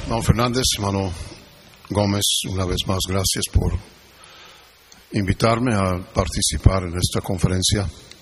Hermano Fernández, hermano Gómez, una vez más gracias por invitarme a participar en esta conferencia.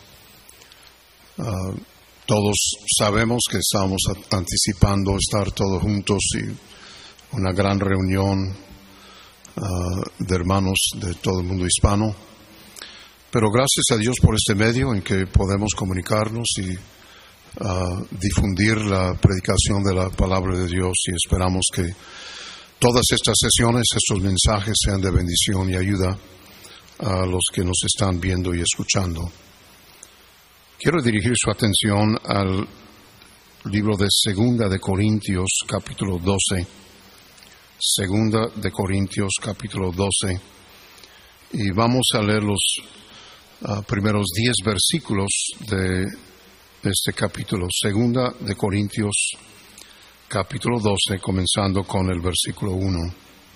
Todos sabemos que estamos anticipando estar todos juntos y una gran reunión de hermanos de todo el mundo hispano. Pero gracias a Dios por este medio en que podemos comunicarnos y difundir la predicación de la palabra de Dios, y esperamos que todas estas sesiones, estos mensajes sean de bendición y ayuda a los que nos están viendo y escuchando. Quiero dirigir su atención al libro de Segunda de Corintios, capítulo 12. Segunda de Corintios, capítulo 12. Y vamos a leer los primeros 10 versículos de este capítulo. Segunda de Corintios, capítulo 12, comenzando con el versículo 1.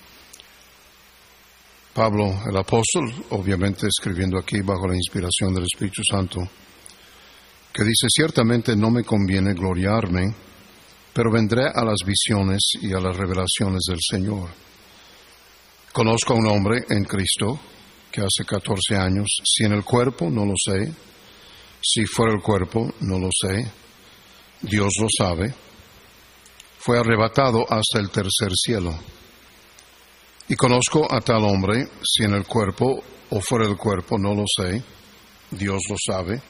Pablo, el apóstol, obviamente escribiendo aquí bajo la inspiración del Espíritu Santo, que dice: ciertamente no me conviene gloriarme, pero vendré a las visiones y a las revelaciones del Señor. Conozco a un hombre en Cristo que hace 14 años, si en el cuerpo, no lo sé; si fuera el cuerpo, no lo sé; Dios lo sabe. Fue arrebatado hasta el tercer cielo. Y conozco a tal hombre, si en el cuerpo o fuera del cuerpo, no lo sé; Dios lo sabe,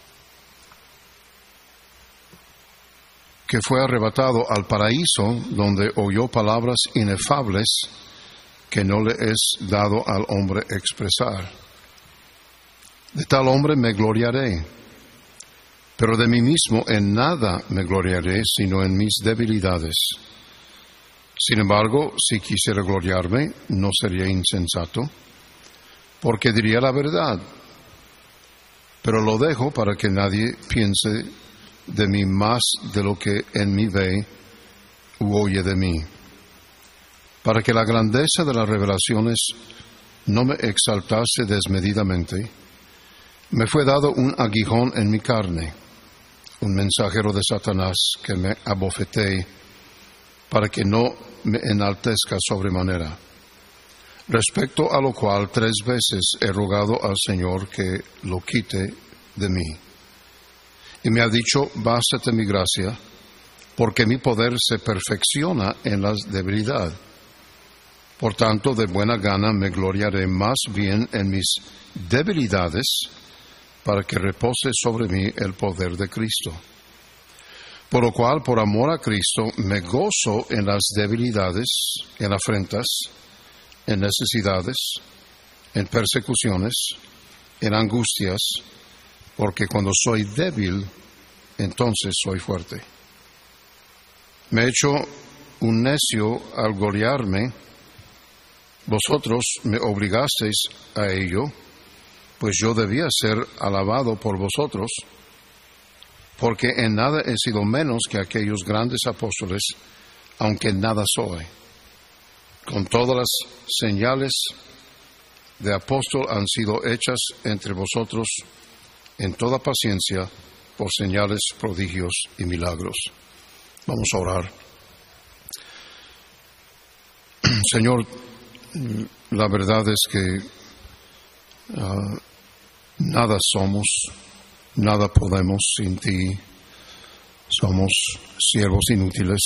que fue arrebatado al paraíso, donde oyó palabras inefables que no le es dado al hombre expresar. De tal hombre me gloriaré, pero de mí mismo en nada me gloriaré, sino en mis debilidades. Sin embargo, si quisiera gloriarme, no sería insensato, porque diría la verdad. Pero lo dejo para que nadie piense de mí más de lo que en mí ve u oye de mí, para que la grandeza de las revelaciones no me exaltase desmedidamente. Me fue dado un aguijón en mi carne, un mensajero de Satanás que me abofetee, para que no me enaltezca sobremanera. Respecto a lo cual 3 veces he rogado al Señor que lo quite de mí. Y me ha dicho: bástate mi gracia, porque mi poder se perfecciona en la debilidad. Por tanto, de buena gana me gloriaré más bien en mis debilidades, para que repose sobre mí el poder de Cristo. Por lo cual, por amor a Cristo, me gozo en las debilidades, en afrentas, en necesidades, en persecuciones, en angustias, porque cuando soy débil, entonces soy fuerte. Me he hecho un necio al gloriarme. Vosotros me obligasteis a ello, pues yo debía ser alabado por vosotros, porque en nada he sido menos que aquellos grandes apóstoles, aunque en nada soy. Con todas las señales de apóstol han sido hechas entre vosotros en toda paciencia, por señales, prodigios y milagros. Vamos a orar. Señor, la verdad es que nada somos, nada podemos sin ti. Somos siervos inútiles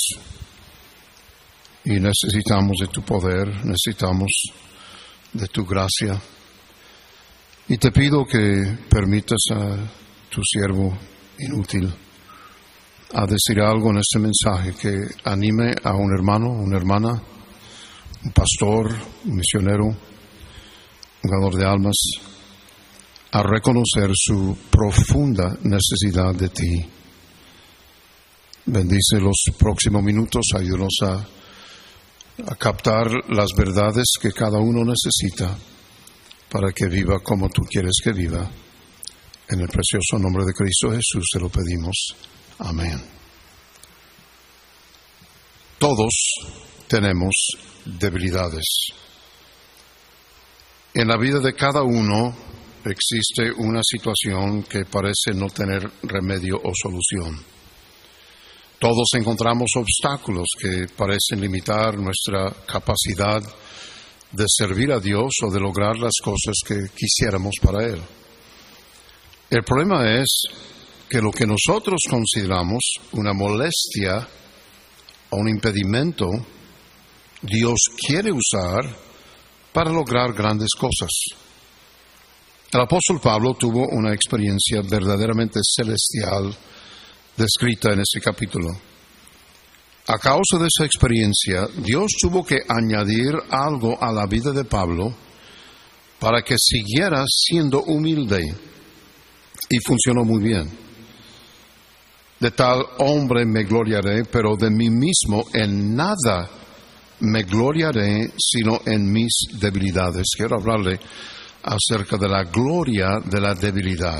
y necesitamos de tu poder, necesitamos de tu gracia. Y te pido que permitas a tu siervo inútil a decir algo en este mensaje que anime a un hermano, una hermana, un pastor, un misionero, un ganador de almas, a reconocer su profunda necesidad de ti. Bendice los próximos minutos, ayúdanos a captar las verdades que cada uno necesita para que viva como tú quieres que viva. En el precioso nombre de Cristo Jesús te lo pedimos. Amén. Todos tenemos debilidades. En la vida de cada uno existe una situación que parece no tener remedio o solución. Todos encontramos obstáculos que parecen limitar nuestra capacidad de servir a Dios o de lograr las cosas que quisiéramos para Él. El problema es que lo que nosotros consideramos una molestia o un impedimento, Dios quiere usar para lograr grandes cosas. El apóstol Pablo tuvo una experiencia verdaderamente celestial descrita en este capítulo. A causa de esa experiencia, Dios tuvo que añadir algo a la vida de Pablo para que siguiera siendo humilde, y funcionó muy bien. De tal hombre me gloriaré, pero de mí mismo en nada me gloriaré, sino en mis debilidades. Quiero hablarle acerca de la gloria de la debilidad.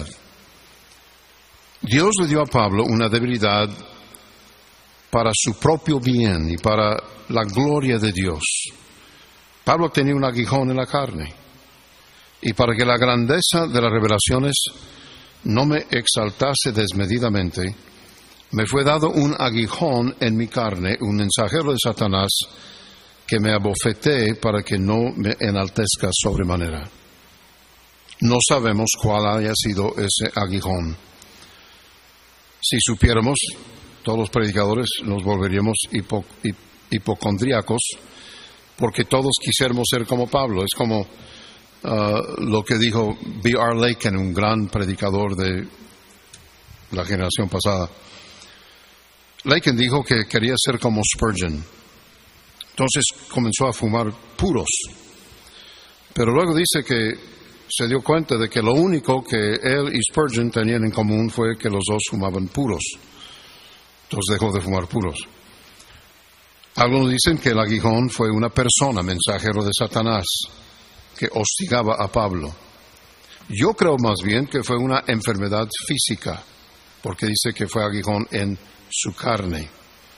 Dios le dio a Pablo una debilidad para su propio bien y para la gloria de Dios. Pablo tenía un aguijón en la carne, y para que la grandeza de las revelaciones no me exaltase desmedidamente, me fue dado un aguijón en mi carne, un mensajero de Satanás que me abofetee para que no me enaltezca sobremanera. No sabemos cuál haya sido ese aguijón. Si supiéramos, todos los predicadores nos volveríamos hipocondríacos, porque todos quisiéramos ser como Pablo. Es como lo que dijo B.R. Lakin, un gran predicador de la generación pasada. Lakin dijo que quería ser como Spurgeon. Entonces comenzó a fumar puros. Pero luego dice que se dio cuenta de que lo único que él y Spurgeon tenían en común fue que los dos fumaban puros. Entonces dejó de fumar puros. Algunos dicen que el aguijón fue una persona, mensajero de Satanás, que hostigaba a Pablo. Yo creo más bien que fue una enfermedad física, porque dice que fue aguijón en su carne.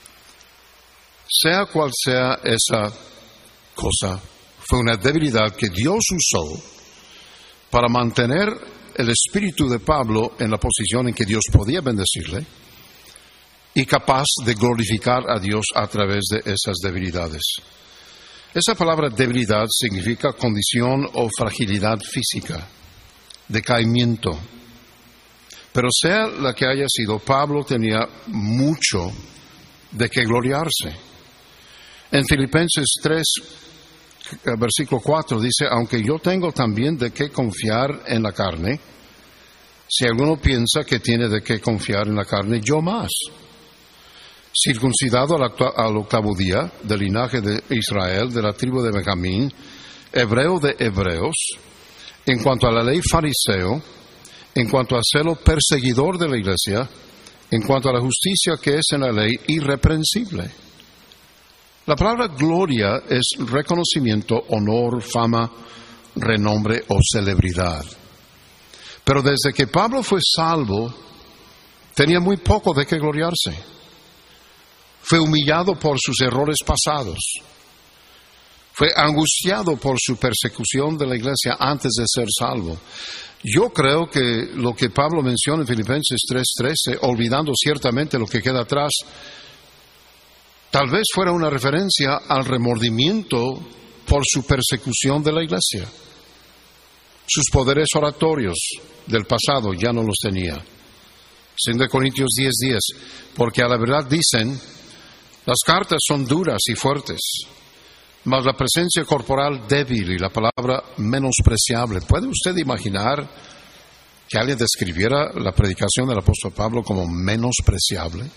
Sea cual sea esa cosa, fue una debilidad que Dios usó para mantener el espíritu de Pablo en la posición en que Dios podía bendecirle y capaz de glorificar a Dios a través de esas debilidades. Esa palabra debilidad significa condición o fragilidad física, decaimiento. Pero sea la que haya sido, Pablo tenía mucho de qué gloriarse. En Filipenses 3, versículo 4 dice: aunque yo tengo también de qué confiar en la carne, si alguno piensa que tiene de qué confiar en la carne, yo más. Circuncidado al octavo día, del linaje de Israel, de la tribu de Benjamín, hebreo de hebreos, en cuanto a la ley fariseo, en cuanto a celo perseguidor de la iglesia, en cuanto a la justicia que es en la ley, irreprensible. La palabra gloria es reconocimiento, honor, fama, renombre o celebridad. Pero desde que Pablo fue salvo, tenía muy poco de qué gloriarse. Fue humillado por sus errores pasados. Fue angustiado por su persecución de la iglesia antes de ser salvo. Yo creo que lo que Pablo menciona en Filipenses 3:13, olvidando ciertamente lo que queda atrás, tal vez fuera una referencia al remordimiento por su persecución de la iglesia. Sus poderes oratorios del pasado ya no los tenía. 2 Corintios 10:10, porque a la verdad dicen, las cartas son duras y fuertes, mas la presencia corporal débil y la palabra menospreciable. ¿Puede usted imaginar que alguien describiera la predicación del apóstol Pablo como menospreciable?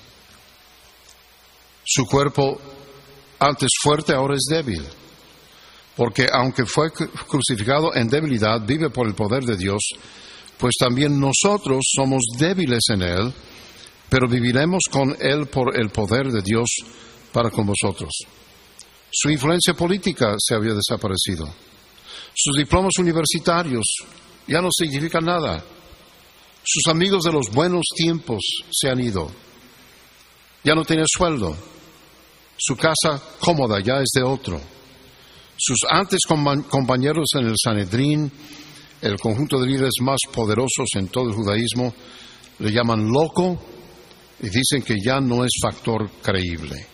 Su cuerpo antes fuerte, ahora es débil, porque aunque fue crucificado en debilidad, vive por el poder de Dios, pues también nosotros somos débiles en Él, pero viviremos con Él por el poder de Dios para con vosotros. Su influencia política se había desaparecido. Sus diplomas universitarios ya no significan nada. Sus amigos de los buenos tiempos se han ido. Ya no tiene sueldo. Su casa cómoda ya es de otro. Sus antes compañeros en el Sanedrín, el conjunto de líderes más poderosos en todo el judaísmo, le llaman loco y dicen que ya no es factor creíble.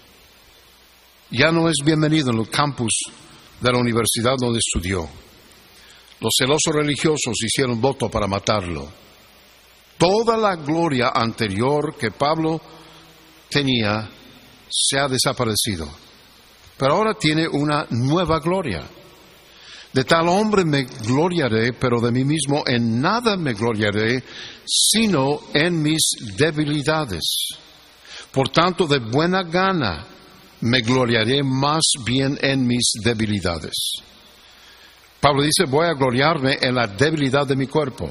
Ya no es bienvenido en el campus de la universidad donde estudió. Los celosos religiosos hicieron voto para matarlo. Toda la gloria anterior que Pablo tenía se ha desaparecido. Pero ahora tiene una nueva gloria. De tal hombre me gloriaré, pero de mí mismo en nada me gloriaré, sino en mis debilidades. Por tanto, de buena gana me gloriaré más bien en mis debilidades. Pablo dice, voy a gloriarme en la debilidad de mi cuerpo.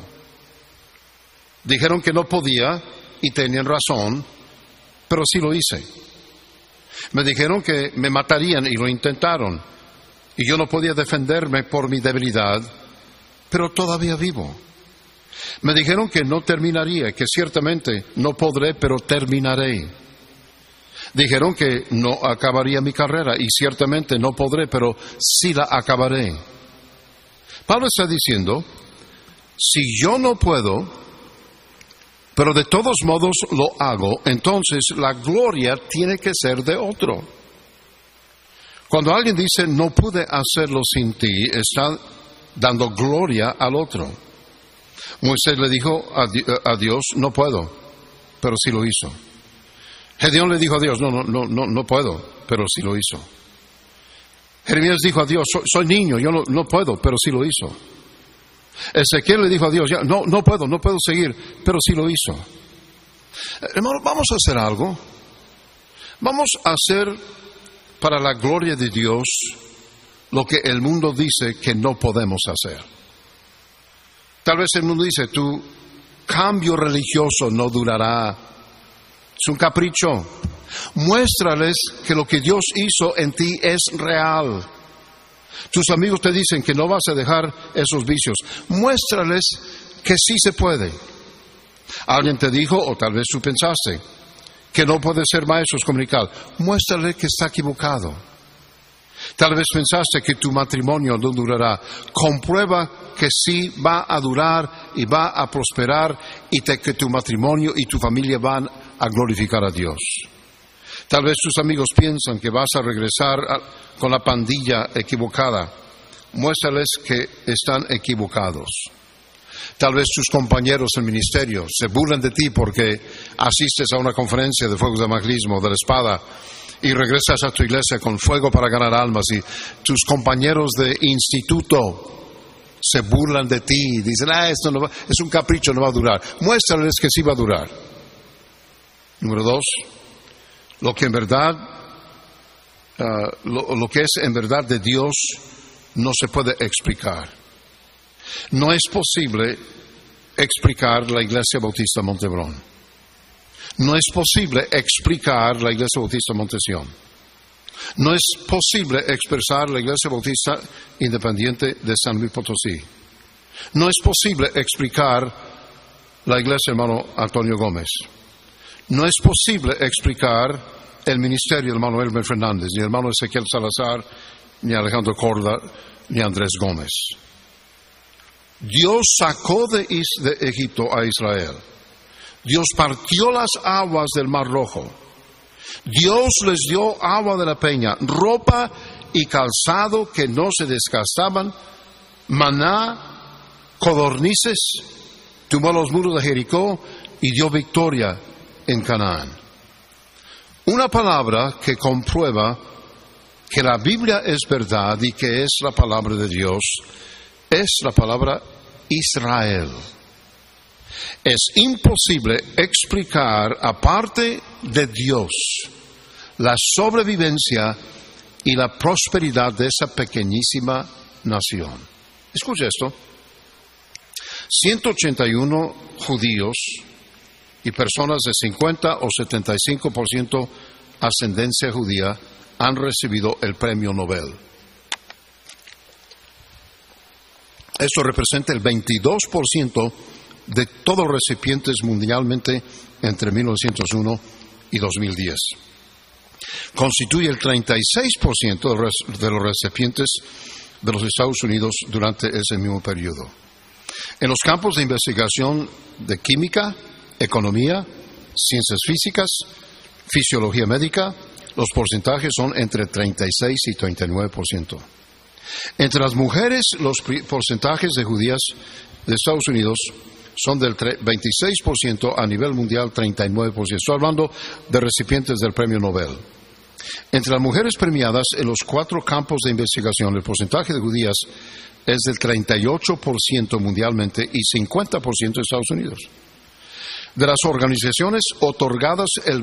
Dijeron que no podía y tenían razón, pero sí lo hice. Me dijeron que me matarían y lo intentaron. Y yo no podía defenderme por mi debilidad, pero todavía vivo. Me dijeron que no terminaría, que ciertamente no podré, pero terminaré. Dijeron que no acabaría mi carrera y ciertamente no podré, pero sí la acabaré. Pablo está diciendo, si yo no puedo, pero de todos modos lo hago, entonces la gloria tiene que ser de otro. Cuando alguien dice, no pude hacerlo sin ti, está dando gloria al otro. Moisés le dijo a Dios, no puedo, pero sí lo hizo. Gedeón le dijo a Dios, no puedo, pero sí lo hizo. Jeremías dijo a Dios, soy niño, yo no puedo, pero sí lo hizo. Ezequiel le dijo a Dios, no puedo seguir, pero sí lo hizo. Hermano, vamos a hacer algo. Vamos a hacer para la gloria de Dios lo que el mundo dice que no podemos hacer. Tal vez el mundo dice, tu cambio religioso no durará. Es un capricho. Muéstrales que lo que Dios hizo en ti es real. Tus amigos te dicen que no vas a dejar esos vicios. Muéstrales que sí se puede. Alguien te dijo, o tal vez tú pensaste, que no puedes ser maestro comunical. Muéstrale que está equivocado. Tal vez pensaste que tu matrimonio no durará. Comprueba que sí va a durar y va a prosperar y que tu matrimonio y tu familia van a glorificar a Dios. Tal vez tus amigos piensan que vas a regresar con la pandilla equivocada. Muéstrales que están equivocados. Tal vez tus compañeros en ministerio se burlan de ti porque asistes a una conferencia de fuegos de evangelismo, de la espada, y regresas a tu iglesia con fuego para ganar almas, y tus compañeros de instituto se burlan de ti y dicen, esto no va, es un capricho, no va a durar. Muéstrales que sí va a durar. Número 2, lo que en verdad, lo que es en verdad de Dios no se puede explicar. No es posible explicar la Iglesia Bautista Montebrón. No es posible explicar la Iglesia Bautista Montesión. No es posible expresar la Iglesia Bautista Independiente de San Luis Potosí. No es posible explicar la Iglesia hermano Antonio Gómez. No es posible explicar el ministerio del hermano Elmer Fernández, ni el hermano Ezequiel Salazar, ni Alejandro Corda, ni Andrés Gómez. Dios sacó de Egipto a Israel. Dios partió las aguas del Mar Rojo. Dios les dio agua de la peña, ropa y calzado que no se desgastaban, maná, codornices, tumbó los muros de Jericó y dio victoria en Canaán. Una palabra que comprueba que la Biblia es verdad y que es la palabra de Dios es la palabra Israel. Es imposible explicar, aparte de Dios, la sobrevivencia y la prosperidad de esa pequeñísima nación. Escucha esto. 181 judíos y personas de 50 o 75% ascendencia judía han recibido el premio Nobel. Esto representa el 22% de todos los recipientes mundialmente entre 1901 y 2010. Constituye el 36% de los recipientes de los Estados Unidos durante ese mismo periodo. En los campos de investigación de química, economía, ciencias físicas, fisiología médica, los porcentajes son entre 36 y 39%. Entre las mujeres, los porcentajes de judías de Estados Unidos son del 26%, a nivel mundial 39%. Estoy hablando de recipientes del premio Nobel. Entre las mujeres premiadas en los 4 campos de investigación, el porcentaje de judías es del 38% mundialmente y 50% en Estados Unidos. De las organizaciones otorgadas el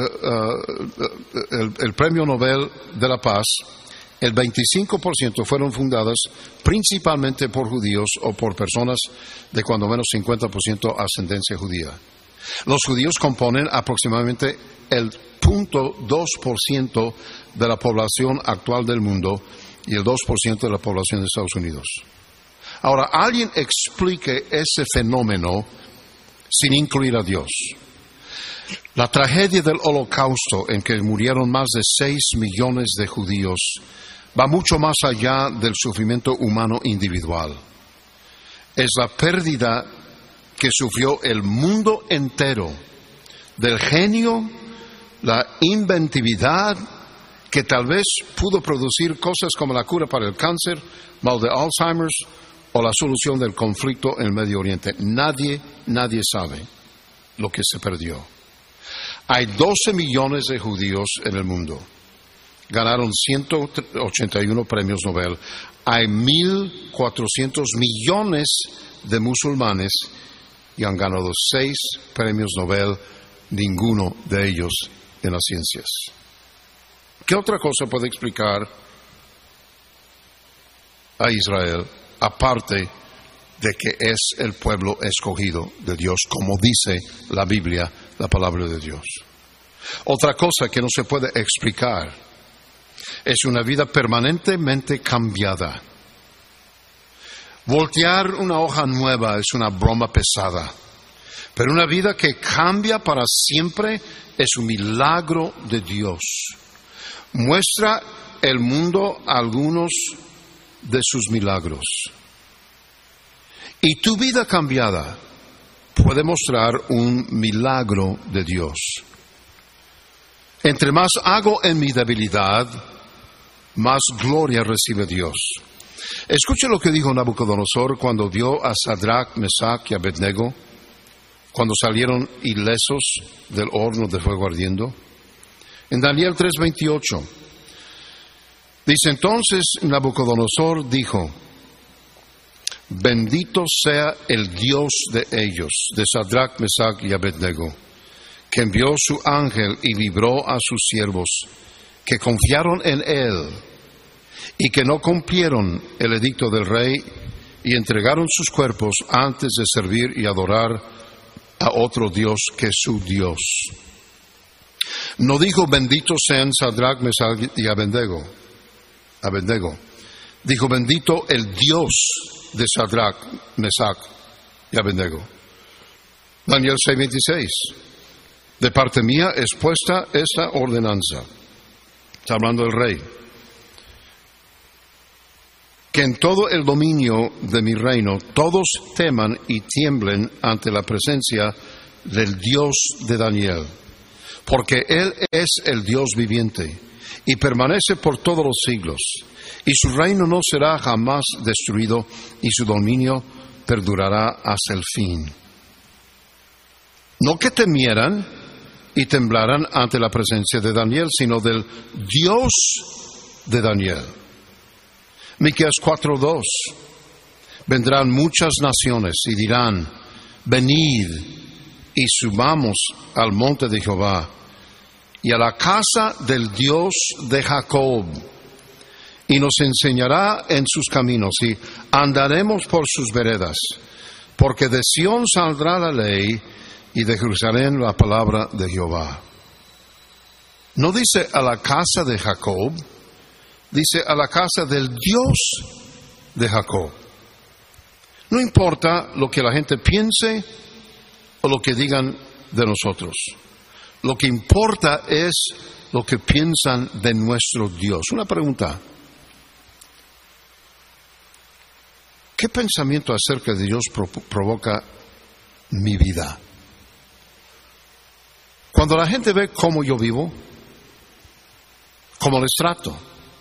Premio Nobel de la Paz, el 25% fueron fundadas principalmente por judíos o por personas de cuando menos 50% ascendencia judía. Los judíos componen aproximadamente el 0.2% de la población actual del mundo y el 2% de la población de Estados Unidos. Ahora, alguien explique ese fenómeno sin incluir a Dios. La tragedia del Holocausto, en que murieron más de 6 millones de judíos, va mucho más allá del sufrimiento humano individual. Es la pérdida que sufrió el mundo entero del genio, la inventividad, que tal vez pudo producir cosas como la cura para el cáncer, mal de Alzheimer's o la solución del conflicto en el Medio Oriente. Nadie sabe lo que se perdió. Hay 12 millones de judíos en el mundo. Ganaron 181 premios Nobel. Hay 1.400 millones de musulmanes y han ganado 6 premios Nobel, ninguno de ellos en las ciencias. ¿Qué otra cosa puede explicar a Israel, aparte de que es el pueblo escogido de Dios, como dice la Biblia, la palabra de Dios? Otra cosa que no se puede explicar es una vida permanentemente cambiada. Voltear una hoja nueva es una broma pesada, pero una vida que cambia para siempre es un milagro de Dios. Muestra el mundo algunos de sus milagros. Y tu vida cambiada puede mostrar un milagro de Dios. Entre más hago en mi debilidad, más gloria recibe Dios. Escuche lo que dijo Nabucodonosor cuando vio a Sadrach, Mesach y Abednego, cuando salieron ilesos del horno de fuego ardiendo. En Daniel 3:28 dice: entonces Nabucodonosor dijo: bendito sea el Dios de ellos, de Sadrach, Mesach y Abednego, que envió su ángel y libró a sus siervos, que confiaron en él y que no cumplieron el edicto del rey y entregaron sus cuerpos antes de servir y adorar a otro Dios que su Dios. No dijo bendito sean Sadrach, Mesach y Abednego. Dijo bendito el Dios de Sadrach, Mesach y Abednego. Daniel 6:26. De parte mía es puesta esta ordenanza. Está hablando el rey. Que en todo el dominio de mi reino todos teman y tiemblen ante la presencia del Dios de Daniel, porque Él es el Dios viviente y permanece por todos los siglos, y su reino no será jamás destruido, y su dominio perdurará hasta el fin. No que temieran y temblaran ante la presencia de Daniel, sino del Dios de Daniel. Miqueas 4:2. Vendrán muchas naciones y dirán: venid y subamos al monte de Jehová y a la casa del Dios de Jacob, y nos enseñará en sus caminos y andaremos por sus veredas, porque de Sión saldrá la ley y de Jerusalén la palabra de Jehová. No dice a la casa de Jacob, dice a la casa del Dios de Jacob. No importa lo que la gente piense o lo que digan de nosotros. Lo que importa es lo que piensan de nuestro Dios. Una pregunta: ¿qué pensamiento acerca de Dios provoca mi vida? Cuando la gente ve cómo yo vivo, cómo les trato,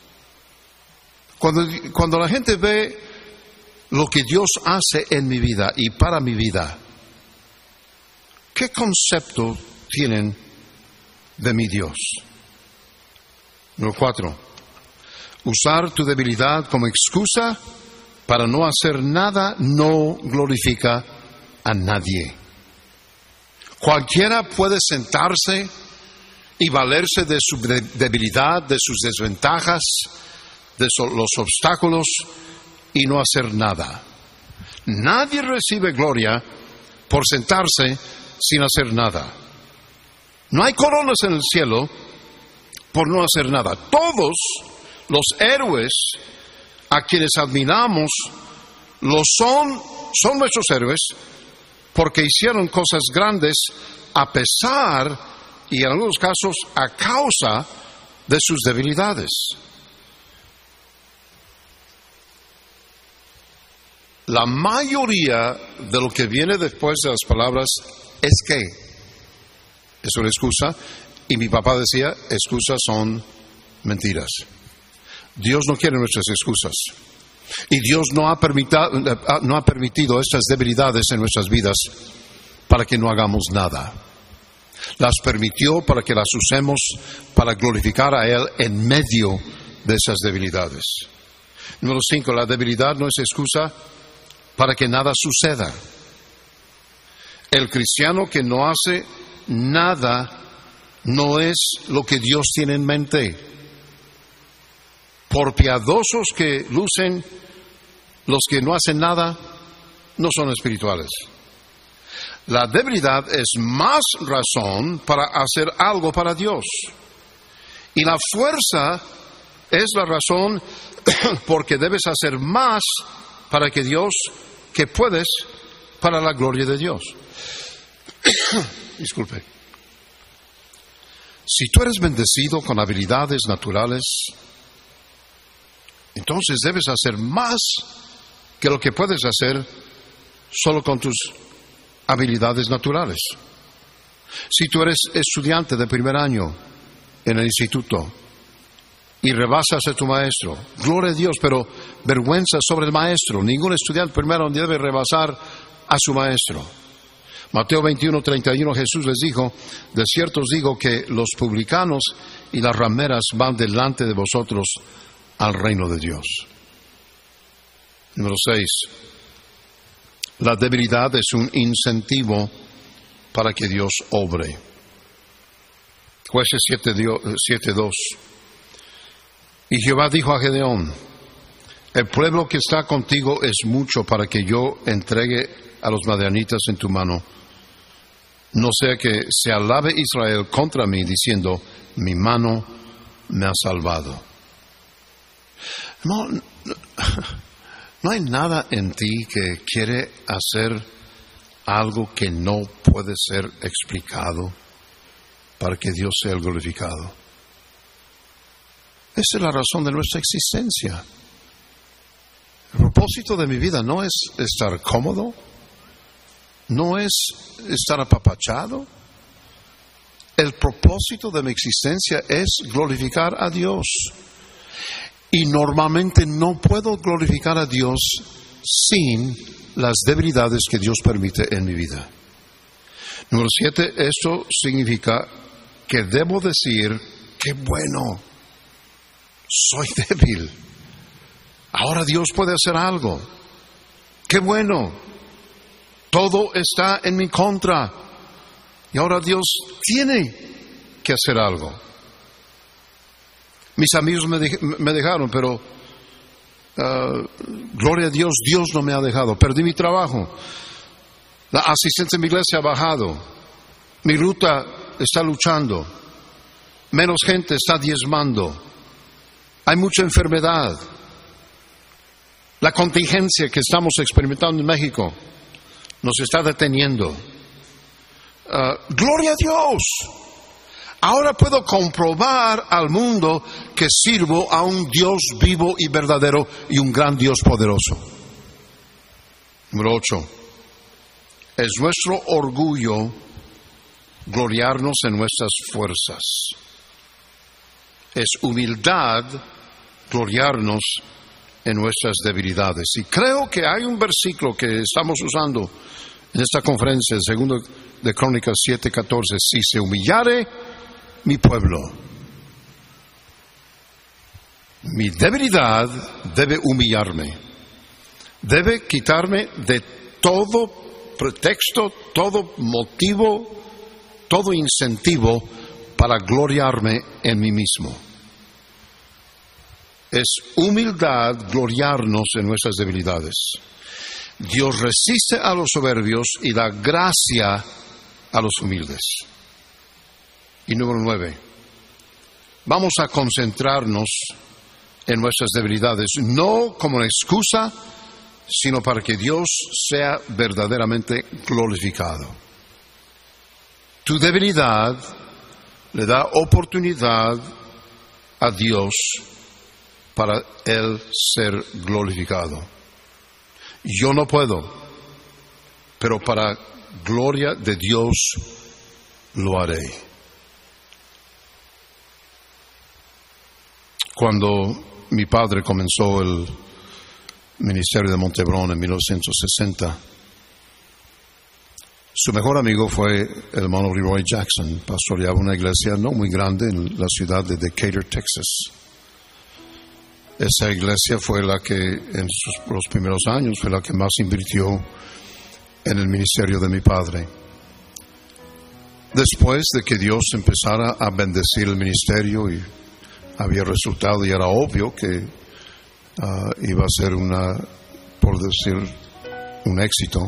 cuando la gente ve lo que Dios hace en mi vida y para mi vida, ¿qué concepto tienen de mi Dios? Número 4. Usar tu debilidad como excusa para no hacer nada no glorifica a nadie. Cualquiera puede sentarse y valerse de su debilidad, de sus desventajas, de los obstáculos y no hacer nada. Nadie recibe gloria por sentarse sin hacer nada. No hay coronas en el cielo por no hacer nada. Todos los héroes a quienes admiramos son nuestros héroes porque hicieron cosas grandes a pesar y en algunos casos a causa de sus debilidades. La mayoría de lo que viene después de las palabras es que es una excusa, y mi papá decía, excusas son mentiras. Dios no quiere nuestras excusas, y Dios no ha permitido estas debilidades en nuestras vidas para que no hagamos nada. Las permitió para que las usemos para glorificar a Él en medio de esas debilidades. Número 5, la debilidad no es excusa para que nada suceda. El cristiano que no hace nada no es lo que Dios tiene en mente. Por piadosos que lucen, los que no hacen nada no son espirituales. La debilidad es más razón para hacer algo para Dios. Y la fuerza es la razón porque debes hacer más para que Dios, que puedes, para la gloria de Dios. Disculpe. Si tú eres bendecido con habilidades naturales, entonces debes hacer más que lo que puedes hacer solo con tus habilidades naturales. Si tú eres estudiante de primer año en el instituto y rebasas a tu maestro, gloria a Dios, pero vergüenza sobre el maestro. Ningún estudiante primero debe rebasar a su maestro. Mateo 21:31, Jesús les dijo, de cierto os digo que los publicanos y las rameras van delante de vosotros al reino de Dios. Número 6. La debilidad es un incentivo para que Dios obre. Jueces 7:2. Y Jehová dijo a Gedeón, el pueblo que está contigo es mucho para que yo entregue a los madianitas en tu mano. No sea que se alabe Israel contra mí diciendo, mi mano me ha salvado. No hay nada en ti que quiere hacer algo que no puede ser explicado para que Dios sea el glorificado. Esa es la razón de nuestra existencia. El propósito de mi vida no es estar cómodo, no es estar apapachado. El propósito de mi existencia es glorificar a Dios. Y normalmente no puedo glorificar a Dios sin las debilidades que Dios permite en mi vida. Número 7, esto significa que debo decir, qué bueno, soy débil. Ahora Dios puede hacer algo. Qué bueno, todo está en mi contra. Y ahora Dios tiene que hacer algo. Mis amigos me dejaron, pero gloria a Dios, Dios no me ha dejado. Perdí mi trabajo. La asistencia en mi iglesia ha bajado. Mi ruta está luchando. Menos gente está diezmando. Hay mucha enfermedad. La contingencia que estamos experimentando en México nos está deteniendo. Gloria a Dios. Ahora puedo comprobar al mundo que sirvo a un Dios vivo y verdadero y un gran Dios poderoso. Número 8. Es nuestro orgullo gloriarnos en nuestras fuerzas. Es humildad gloriarnos en nuestras debilidades. Y creo que hay un versículo que estamos usando en esta conferencia, el segundo de Crónicas 7:14. Si se humillare mi pueblo, mi debilidad debe humillarme, debe quitarme de todo pretexto, todo motivo, todo incentivo para gloriarme en mí mismo. Es humildad gloriarnos en nuestras debilidades. Dios resiste a los soberbios y da gracia a los humildes. Y número 9, vamos a concentrarnos en nuestras debilidades, no como una excusa, sino para que Dios sea verdaderamente glorificado. Tu debilidad le da oportunidad a Dios para Él ser glorificado. Yo no puedo, pero para gloria de Dios lo haré. Cuando mi padre comenzó el ministerio de Montebrón en 1960, su mejor amigo fue el hermano Leroy Jackson. Pastoreaba una iglesia no muy grande en la ciudad de Decatur, Texas. Esa iglesia fue la que en los primeros años fue la que más invirtió en el ministerio de mi padre. Después de que Dios empezara a bendecir el ministerio y había resultado y era obvio que iba a ser por decir, un éxito,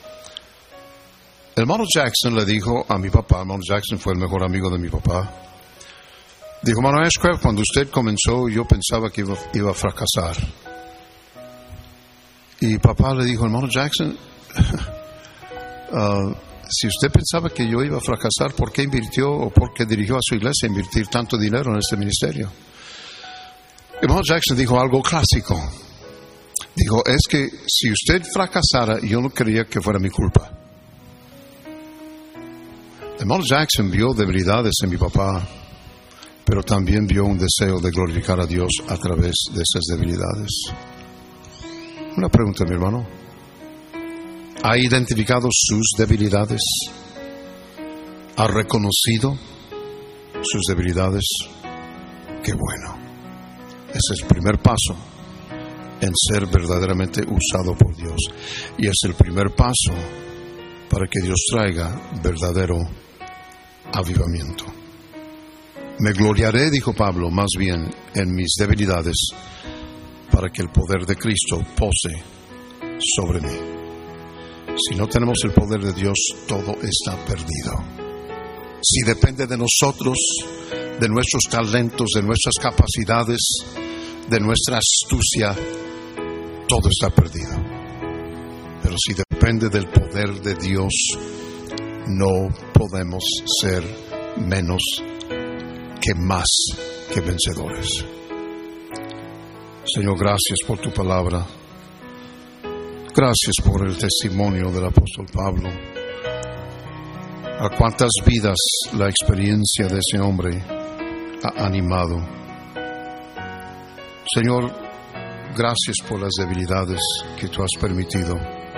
el hermano Jackson le dijo a mi papá, el hermano Jackson fue el mejor amigo de mi papá, dijo: hermano Ashcraft, cuando usted comenzó yo pensaba que iba a fracasar. Y papá le dijo: hermano Jackson, si usted pensaba que yo iba a fracasar, ¿por qué invirtió o por qué dirigió a su iglesia a invertir tanto dinero en este ministerio? El hermano Jackson dijo algo clásico. Dijo: es que si usted fracasara, yo no quería que fuera mi culpa. El hermano Jackson vio debilidades en mi papá, pero también vio un deseo de glorificar a Dios a través de esas debilidades. Una pregunta, mi hermano: ¿ha identificado sus debilidades? ¿Ha reconocido sus debilidades? ¡Qué bueno! Ese es el primer paso en ser verdaderamente usado por Dios. Y es el primer paso para que Dios traiga verdadero avivamiento. Me gloriaré, dijo Pablo, más bien en mis debilidades, para que el poder de Cristo pose sobre mí. Si no tenemos el poder de Dios, todo está perdido. Si depende de nosotros, de nuestros talentos, de nuestras capacidades, de nuestra astucia, todo está perdido. Pero si depende del poder de Dios, no podemos ser menos que más que vencedores. Señor, gracias por tu palabra. Gracias por el testimonio del apóstol Pablo. A cuántas vidas la experiencia de ese hombre ha animado. Señor, gracias por las debilidades que tú has permitido.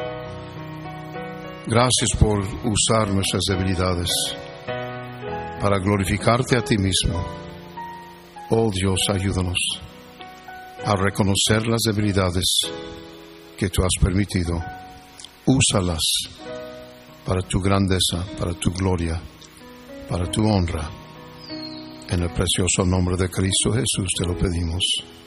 Gracias por usar nuestras debilidades para glorificarte a ti mismo. Oh Dios, ayúdanos a reconocer las debilidades que tú has permitido. Úsalas para tu grandeza, para tu gloria, para tu honra. En el precioso nombre de Cristo Jesús te lo pedimos.